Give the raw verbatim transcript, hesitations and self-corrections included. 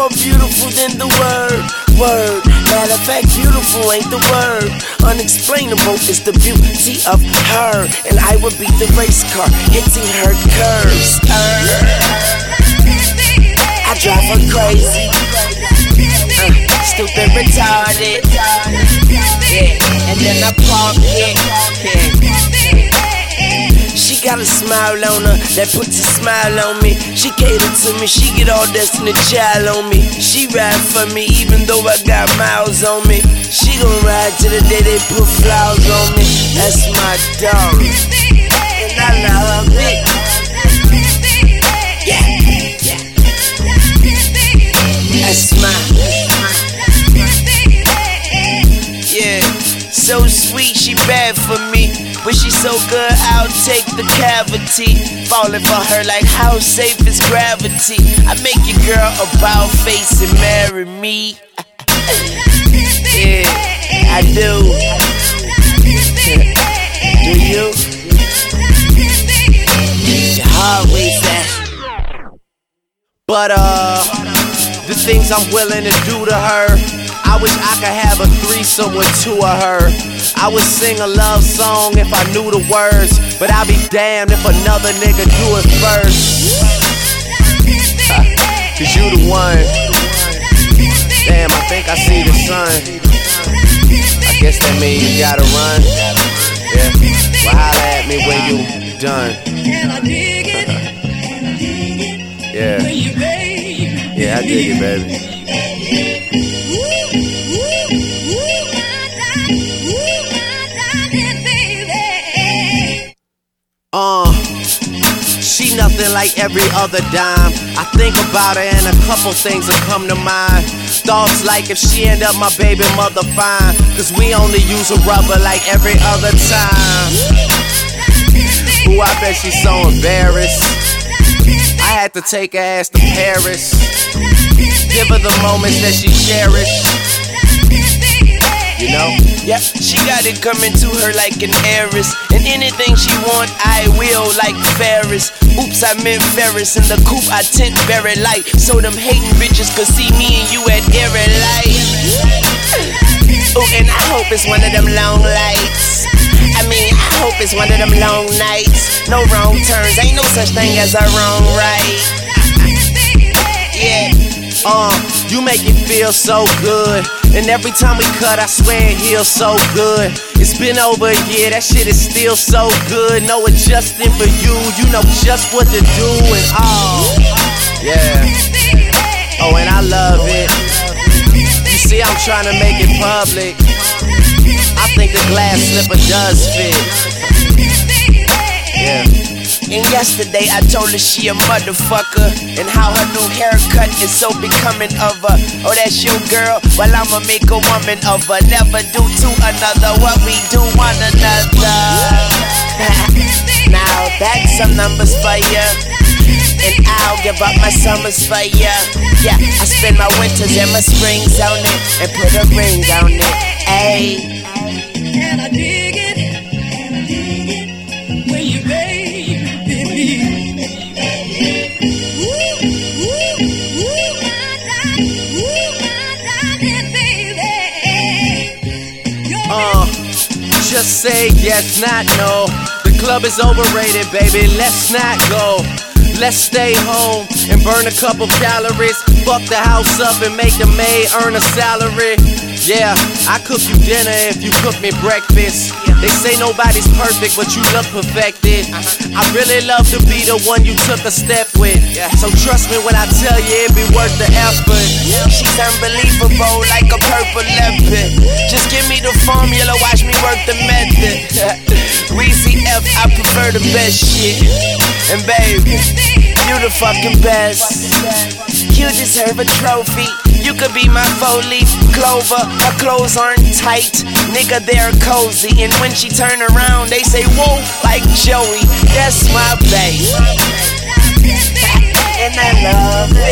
more beautiful than the word. Word, matter of fact, beautiful ain't the word. Unexplainable is the beauty of her, and I would beat the race car, hitting her curves. I drive her crazy, uh, stupid, retarded. Yeah, and then I park it. Yeah. She got a smile on her that puts a smile on me. She cater to me, she get all Destiny Child on me. She ride for me even though I got miles on me. She gon' ride till the day they put flowers on me. That's my dog, and I love it. Yeah, yeah. That's my, yeah. So sweet, she bad for me. But she's so good, I'll take the cavity. Falling for her like how safe is gravity. I make your girl a bow face and marry me. Yeah, I do. Do you? Your heart waits that. But uh, the things I'm willing to do to her, I wish I could have a threesome with two of her. I would sing a love song if I knew the words, but I'd be damned if another nigga do it first. Cause you the one. Damn, I think I see the sun. I guess that means you gotta run. Yeah, well holla at me when you done. Yeah, yeah, I dig it, baby. Uh, she nothing like every other dime. I think about her and a couple things that come to mind. Thoughts like if she end up my baby mother, fine. Cause we only use a rubber like every other time. Ooh, I bet she's so embarrassed. I had to take her ass to Paris. Give her the moments that she cherished. You know? Yep, she got it coming to her like an heiress. And anything she want, I will, like Ferris. Oops, I meant Ferris. In the coupe, I tint very light, so them hating bitches could see me and you at every light. Ooh, and I hope it's one of them long lights. I mean, I hope it's one of them long nights. No wrong turns, ain't no such thing as a wrong right. Yeah. Uh, you make it feel so good. And every time we cut, I swear it heals so good. It's been over a year, that shit is still so good. No adjusting for you, you know just what to do and all. Yeah. Oh, and I love it. You see, I'm trying to make it public. I think the glass slipper does fit. Yeah. And yesterday I told her she a motherfucker, and how her new haircut is so becoming of her. Oh, that's your girl? Well, I'ma make a woman of her. Never do to another what we do one another. Now that's some numbers for ya, and I'll give up my summers for ya. Yeah, I spend my winters and my springs on it, and put a ring on it. Ayy. And I dig it, and I dig it when you baby. Uh, just say yes, not no. The club is overrated, baby. Let's not go. Let's stay home and burn a couple calories. Fuck the house up and make the maid earn a salary. Yeah, I cook you dinner if you cook me breakfast. They say nobody's perfect, but you look perfected. I really love to be the one you took a step with. So trust me when I tell you it be worth the effort. She's unbelievable like a purple leopard. Just give me the formula, watch me work the method. Weezy F, I prefer the best shit. And baby, you the fucking best. You deserve a trophy. You could be my four-leaf clover. Her clothes aren't tight, nigga, they're cozy. And when she turn around, they say, whoa, like Joey. That's my babe. And I love it.